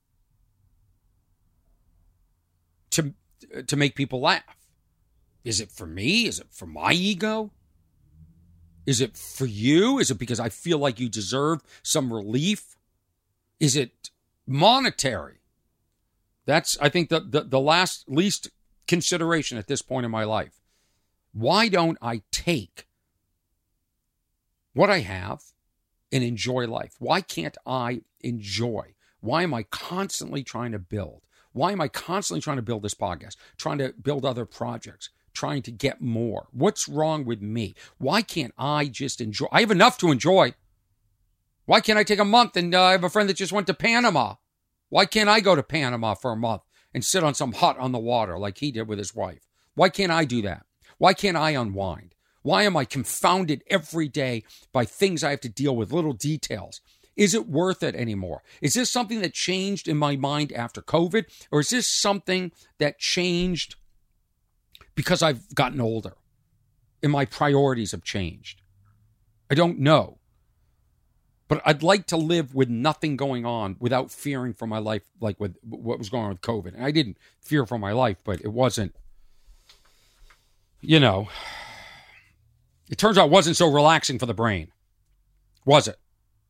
to make people laugh? Is it for me? Is it for my ego? Is it for you? Is it because I feel like you deserve some relief? Is it monetary? That's, I think, the least consideration at this point in my life. Why don't I take what I have and enjoy life? Why can't I enjoy? Why am I constantly trying to build? Why am I constantly trying to build this podcast, trying to build other projects, trying to get more? What's wrong with me? Why can't I just enjoy? I have enough to enjoy. Why can't I take a month and I have a friend that just went to Panama? Why can't I go to Panama for a month and sit on some hut on the water like he did with his wife? Why can't I do that? Why can't I unwind? Why am I confounded every day by things I have to deal with, little details? Is it worth it anymore? Is this something that changed in my mind after COVID? Or is this something that changed because I've gotten older and my priorities have changed? I don't know. But I'd like to live with nothing going on without fearing for my life, like with what was going on with COVID. And I didn't fear for my life, but it wasn't, it turns out it wasn't so relaxing for the brain. Was it?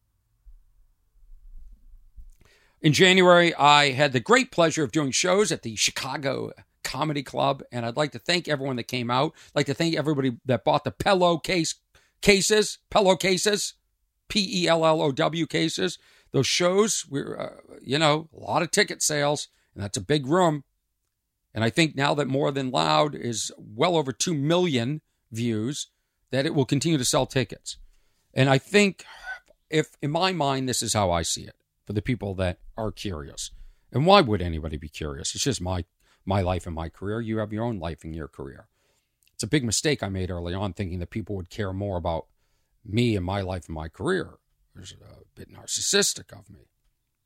In January, I had the great pleasure of doing shows at the Chicago Comedy Club, and I'd like to thank everyone that came out. I'd like to thank everybody that bought the pillowcase cases, Pellow cases. Those shows, we're, a lot of ticket sales, and that's a big room. And I think now that More Than Loud is well over 2 million views, that it will continue to sell tickets. And I think, if in my mind, this is how I see it for the people that are curious. And why would anybody be curious? It's just my life and my career. You have your own life and your career. It's a big mistake I made early on, thinking that people would care more about me and my life and my career. It was a bit narcissistic of me.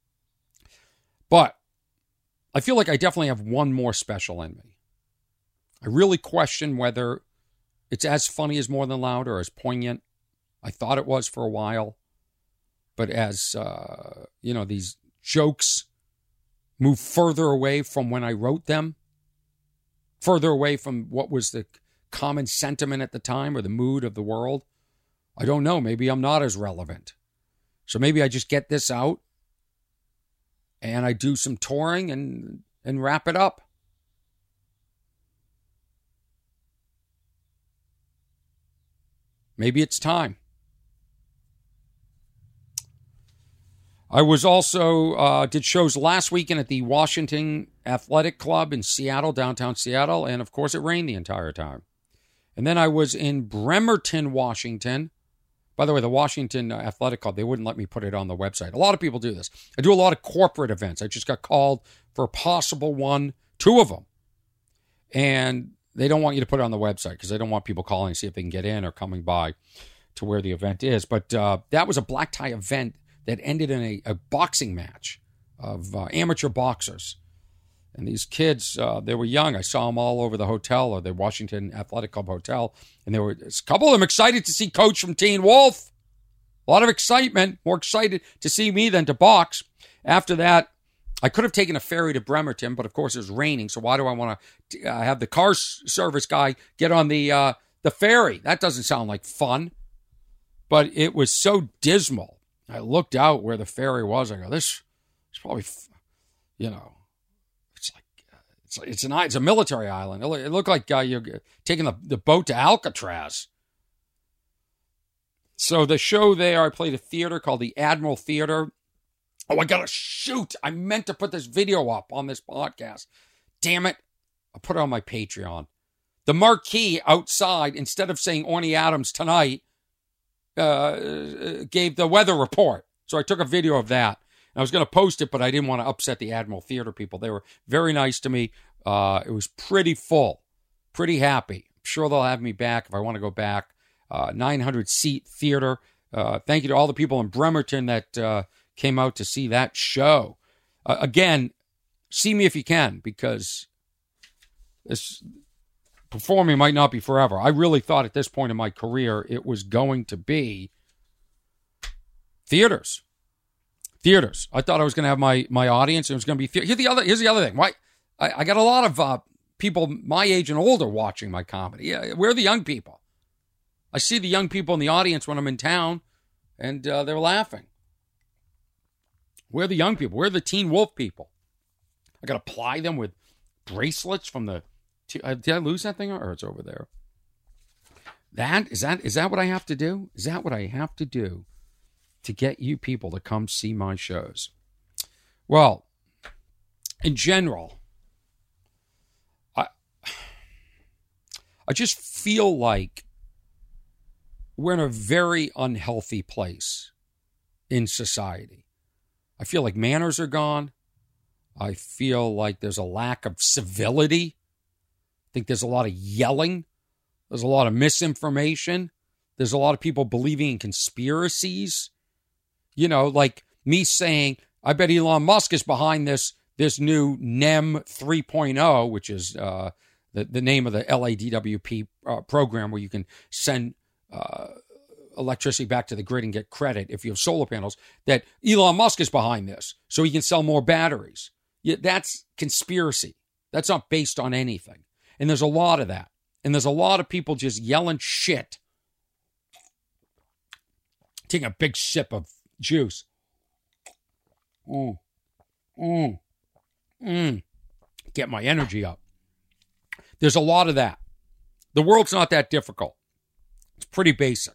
But I feel like I definitely have one more special in me. I really question whether it's as funny as More Than Loud or as poignant. I thought it was for a while. But as, these jokes move further away from when I wrote them, further away from what was the common sentiment at the time or the mood of the world, I don't know. Maybe I'm not as relevant. So maybe I just get this out and I do some touring and wrap it up. Maybe it's time. I was also, did shows last weekend at the Washington Athletic Club in Seattle, downtown Seattle, and of course it rained the entire time. And then I was in Bremerton, Washington. By the way, the Washington Athletic Club, they wouldn't let me put it on the website. A lot of people do this. I do a lot of corporate events. I just got called for a possible one, 2 of them. And they don't want you to put it on the website because they don't want people calling to see if they can get in or coming by to where the event is. But that was a black tie event that ended in a boxing match of amateur boxers. And these kids, they were young. I saw them all over the hotel, or the Washington Athletic Club hotel. And there were a couple of them excited to see Coach from Teen Wolf. A lot of excitement. More excited to see me than to box. After that, I could have taken a ferry to Bremerton, but of course it was raining. So why do I want to have the car service guy get on the ferry? That doesn't sound like fun. But it was so dismal. I looked out where the ferry was. I go, this is probably, it's a military island. It looked like you're taking the boat to Alcatraz. So the show there, I played a theater called the Admiral Theater. Oh, I got to shoot. I meant to put this video up on this podcast. Damn it. I'll put it on my Patreon. The marquee outside, instead of saying Orny Adams tonight, gave the weather report. So I took a video of that. I was going to post it, but I didn't want to upset the Admiral Theater people. They were very nice to me. It was pretty full, pretty happy. I'm sure they'll have me back if I want to go back. 900-seat theater. Thank you to all the people in Bremerton that came out to see that show. Again, see me if you can, because this performing might not be forever. I really thought at this point in my career it was going to be theaters. I thought I was going to have my audience. It was going to be theater. Here's the other thing. Why I got a lot of people my age and older watching my comedy. Yeah, we're the young people. I see the young people in the audience when I'm in town, and they're laughing. We're the young people. We're the Teen Wolf people. I got to ply them with bracelets from the. Did I lose that thing, or it's over there? Is that what I have to do? Is that what I have to do to get you people to come see my shows? Well, in general, I just feel like we're in a very unhealthy place in society. I feel like manners are gone. I feel like there's a lack of civility. I think there's a lot of yelling. There's a lot of misinformation. There's a lot of people believing in conspiracies. Like me saying, I bet Elon Musk is behind this new NEM 3.0, which is the name of the LADWP program where you can send electricity back to the grid and get credit if you have solar panels, that Elon Musk is behind this so he can sell more batteries. Yeah, that's conspiracy. That's not based on anything. And there's a lot of that. And there's a lot of people just yelling shit. Taking a big sip of juice. Get my energy up. There's a lot of that. The world's not that difficult. It's pretty basic.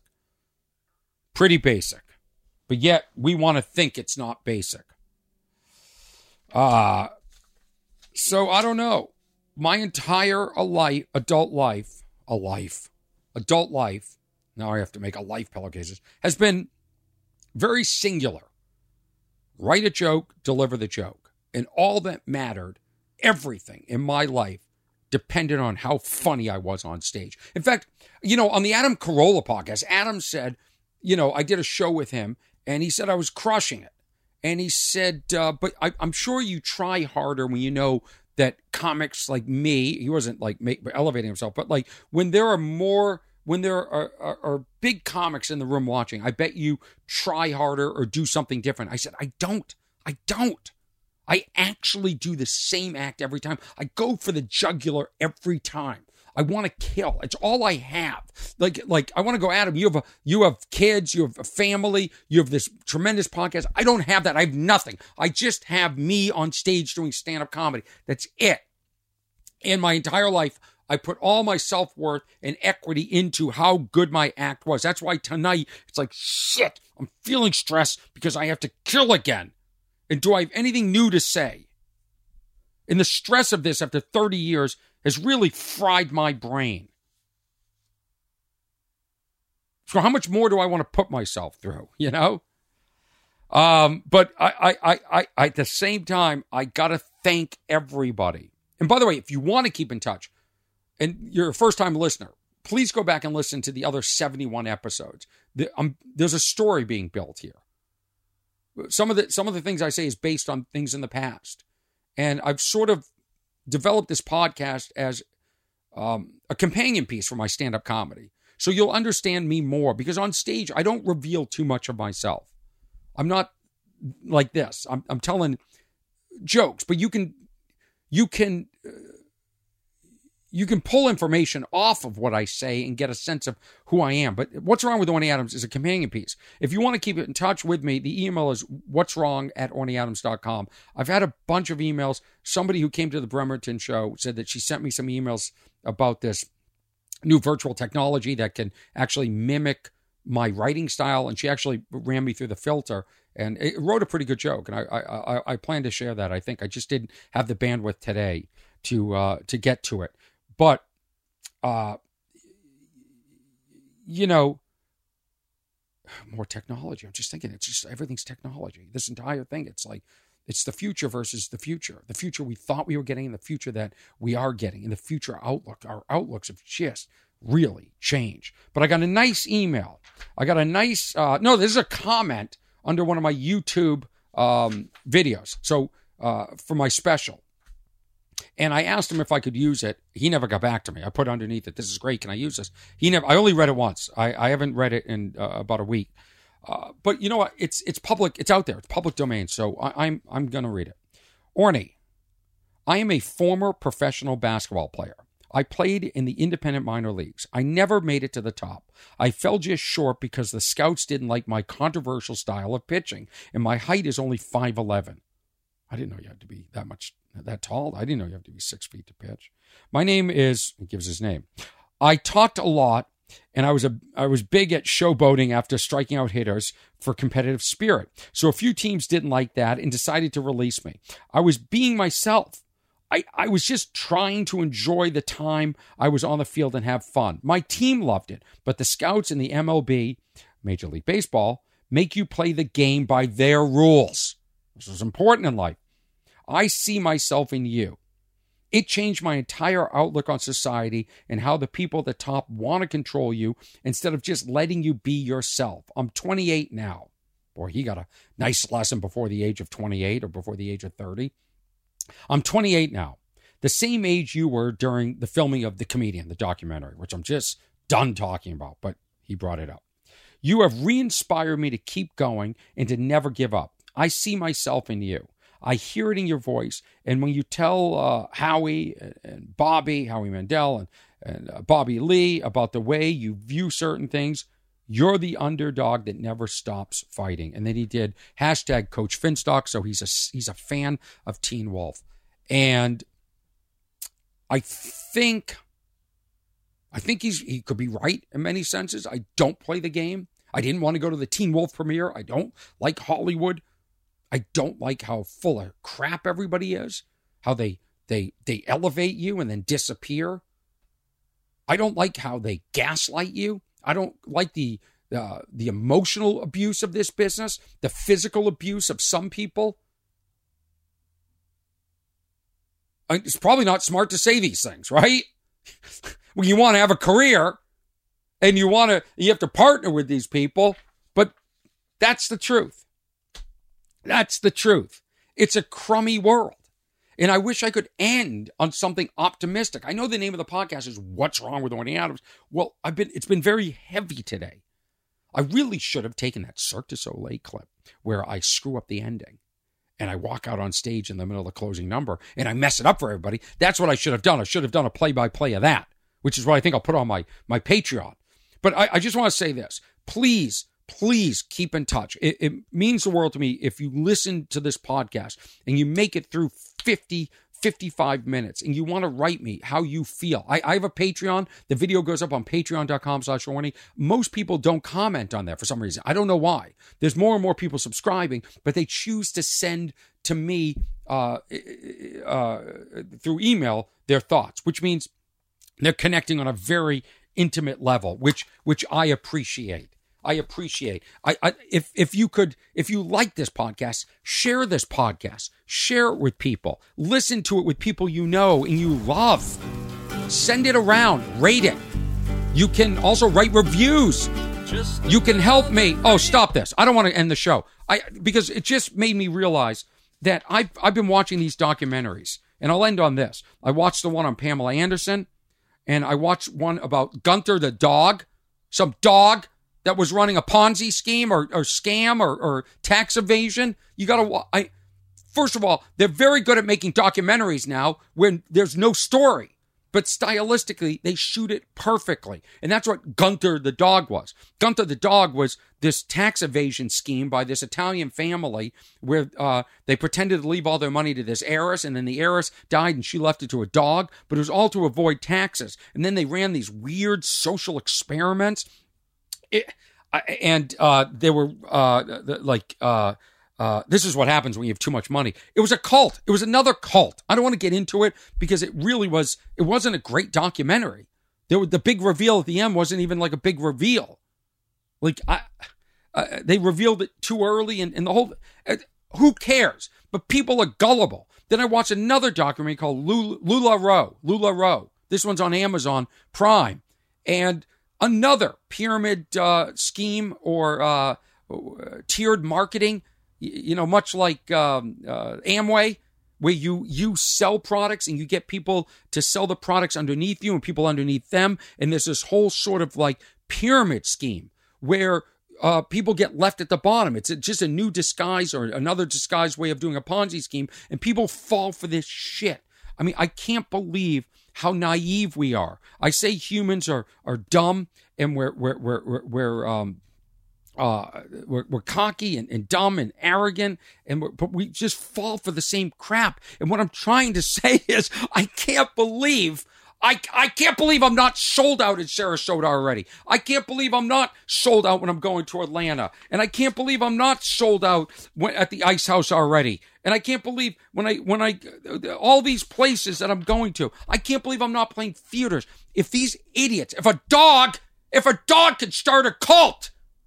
But yet, we want to think it's not basic. So, I don't know. My entire adult life, now I have to make a life pillowcases, has been very singular. Write a joke, deliver the joke. And all that mattered, everything in my life, depended on how funny I was on stage. In fact, on the Adam Carolla podcast, Adam said, I did a show with him, and he said I was crushing it. And he said, but I'm sure you try harder when you know that comics like me, he wasn't like elevating himself, but like when there are big comics in the room watching, I bet you try harder or do something different. I said, I don't. I actually do the same act every time. I go for the jugular every time. I want to kill. It's all I have. Like I want to go, Adam, you have kids, you have a family, you have this tremendous podcast. I don't have that. I have nothing. I just have me on stage doing stand-up comedy. That's it. In my entire life, I put all my self-worth and equity into how good my act was. That's why tonight, it's like, shit, I'm feeling stressed because I have to kill again. And do I have anything new to say? And the stress of this after 30 years has really fried my brain. So how much more do I want to put myself through, you know? But I at the same time, I got to thank everybody. And by the way, if you want to keep in touch, and you're a first-time listener, please go back and listen to the other 71 episodes. There's a story being built here. Some of the things I say is based on things in the past. And I've sort of developed this podcast as a companion piece for my stand-up comedy. So you'll understand me more, because on stage, I don't reveal too much of myself. I'm not like this. I'm telling jokes, but you can pull information off of what I say and get a sense of who I am. But What's Wrong with Orny Adams is a companion piece. If you want to keep in touch with me, the email is what'swrong@ornyadams.com. I've had a bunch of emails. Somebody who came to the Bremerton show said that she sent me some emails about this new virtual technology that can actually mimic my writing style, and she actually ran me through the filter and it wrote a pretty good joke. And I plan to share that. I think I just didn't have the bandwidth today to get to it. But, more technology. I'm just thinking, everything's technology. This entire thing, it's like, it's the future versus the future. The future we thought we were getting and the future that we are getting. And the future outlook, our outlooks have just really changed. But I got a nice email. This is a comment under one of my YouTube videos. So, for my special. And I asked him if I could use it. He never got back to me. I put underneath it, this is great, can I use this? I only read it once. I haven't read it in about a week. But you know what? It's public. It's out there. It's public domain. So I'm going to read it. Orny, I am a former professional basketball player. I played in the independent minor leagues. I never made it to the top. I fell just short because the scouts didn't like my controversial style of pitching, and my height is only 5'11". I didn't know you had to be that tall. I didn't know you have to be 6 feet to pitch. My name is, he gives his name. I talked a lot, and I was big at showboating after striking out hitters for competitive spirit. So a few teams didn't like that and decided to release me. I was being myself. I was just trying to enjoy the time I was on the field and have fun. My team loved it, but the scouts in the MLB, Major League Baseball, make you play the game by their rules. This is important in life. I see myself in you. It changed my entire outlook on society and how the people at the top want to control you instead of just letting you be yourself. I'm 28 now. Boy, he got a nice lesson before the age of 28 or before the age of 30. I'm 28 now, the same age you were during the filming of The Comedian, the documentary, which I'm just done talking about, but he brought it up. You have re-inspired me to keep going and to never give up. I see myself in you. I hear it in your voice. And when you tell Howie and Bobby, Howie Mandel and Bobby Lee about the way you view certain things, you're the underdog that never stops fighting. And then he did hashtag Coach Finstock. So he's a fan of Teen Wolf. And I think he could be right in many senses. I don't play the game. I didn't want to go to the Teen Wolf premiere. I don't like Hollywood. I don't like how full of crap everybody is, how they elevate you and then disappear. I don't like how they gaslight you. I don't like the emotional abuse of this business, the physical abuse of some people. It's probably not smart to say these things, right? When you want to have a career and you have to partner with these people, but that's the truth. That's the truth. It's a crummy world. And I wish I could end on something optimistic. I know the name of the podcast is What's Wrong with Orny Adams? Well, it's been very heavy today. I really should have taken that Cirque du Soleil clip where I screw up the ending and I walk out on stage in the middle of the closing number and I mess it up for everybody. That's what I should have done. I should have done a play-by-play of that, which is what I think I'll put on my Patreon. But I just want to say this. Please keep in touch. It means the world to me if you listen to this podcast and you make it through 55 minutes and you want to write me how you feel. I have a Patreon. The video goes up on patreon.com/Orny. Most people don't comment on that for some reason. I don't know why. There's more and more people subscribing, but they choose to send to me through email their thoughts, which means they're connecting on a very intimate level, which I appreciate. If you like this podcast, share this podcast. Share it with people. Listen to it with people you know and you love. Send it around. Rate it. You can also write reviews. You can help me. Oh, stop this. I don't want to end the show. Because it just made me realize that I've been watching these documentaries. And I'll end on this. I watched the one on Pamela Anderson. And I watched one about Gunther the dog. Some dog that was running a Ponzi scheme or scam or tax evasion. You got to, first of all, they're very good at making documentaries now when there's no story. But stylistically, they shoot it perfectly. And that's what Gunther the dog was. Gunther the dog was this tax evasion scheme by this Italian family where they pretended to leave all their money to this heiress, and then the heiress died and she left it to a dog, but it was all to avoid taxes. And then they ran these weird social experiments. They were this is what happens when you have too much money. It was a cult. It was another cult. I don't want to get into it because it wasn't a great documentary. The big reveal at the end wasn't even like a big reveal. They revealed it too early and the whole, who cares? But people are gullible. Then I watched another documentary called LuLaRoe. This one's on Amazon Prime. And another pyramid scheme or tiered marketing, much like Amway, where you sell products and you get people to sell the products underneath you and people underneath them. And there's this whole sort of like pyramid scheme where people get left at the bottom. It's just a new disguise or another disguised way of doing a Ponzi scheme. And people fall for this shit. I mean, I can't believe how naive we are. I say humans are dumb and we're cocky and dumb and arrogant, but we just fall for the same crap. And what I'm trying to say is, I can't believe I'm not sold out in Sarasota already. I can't believe I'm not sold out when I'm going to Atlanta. And I can't believe I'm not sold out at the Ice House already. And I can't believe when I all these places that I'm going to, I can't believe I'm not playing theaters. If these idiots, if a dog could start a cult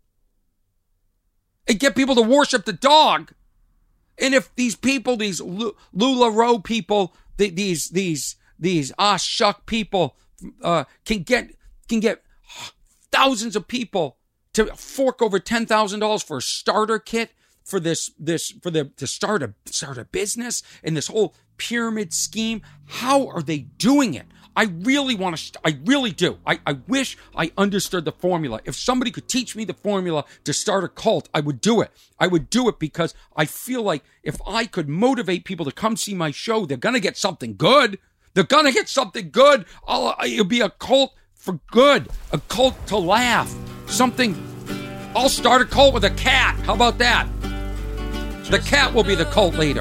and get people to worship the dog, and if these people, these LuLaRoe people, these shuck people can get thousands of people to fork over $10,000 for a starter kit to start a business and this whole pyramid scheme. How are they doing it? I really do. I wish I understood the formula. If somebody could teach me the formula to start a cult, I would do it. I would do it because I feel like if I could motivate people to come see my show, they're going to get something good. They're going to get something good. It'll be a cult for good, a cult to laugh. I'll start a cult with a cat. How about that? The cat will be the cult leader.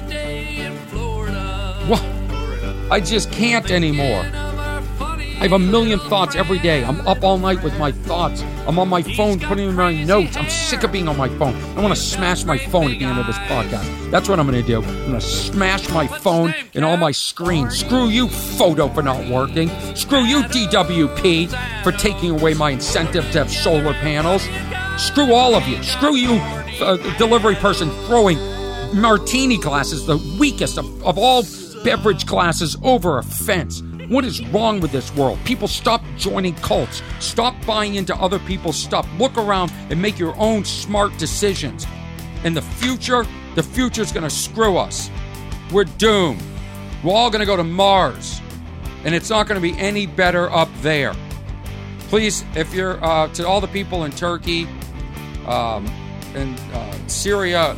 What? I just can't anymore. I have a million thoughts every day. I'm up all night with my thoughts. I'm on my phone putting in my notes. I'm sick of being on my phone. I want to smash my phone at the end of this podcast. That's what I'm going to do. I'm going to smash my phone and all my screens. Screw you, photo, for not working. Screw you, DWP, for taking away my incentive to have solar panels. Screw all of you. Screw you, delivery person throwing martini glasses, the weakest of all beverage glasses, over a fence. What is wrong with this world? People, stop joining cults. Stop buying into other people's stuff. Look around and make your own smart decisions. And the future's going to screw us. We're doomed. We're all going to go to Mars, and it's not going to be any better up there. Please, if you're to all the people in Turkey and Syria,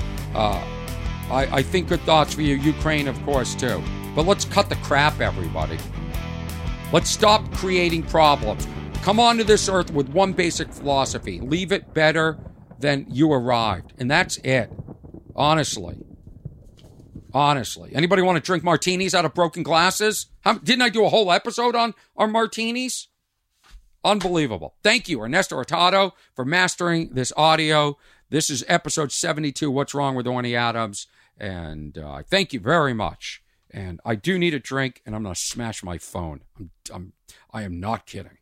I think good thoughts for you. Ukraine, of course, too. But let's cut the crap, everybody. Let's stop creating problems. Come onto this earth with one basic philosophy. Leave it better than you arrived. And that's it. Honestly. Anybody want to drink martinis out of broken glasses? Didn't I do a whole episode on our martinis? Unbelievable. Thank you, Ernesto Hurtado, for mastering this audio. This is episode 72, What's Wrong with Orny Adams? And thank you very much. And I do need a drink, and I'm going to smash my phone. I am not kidding.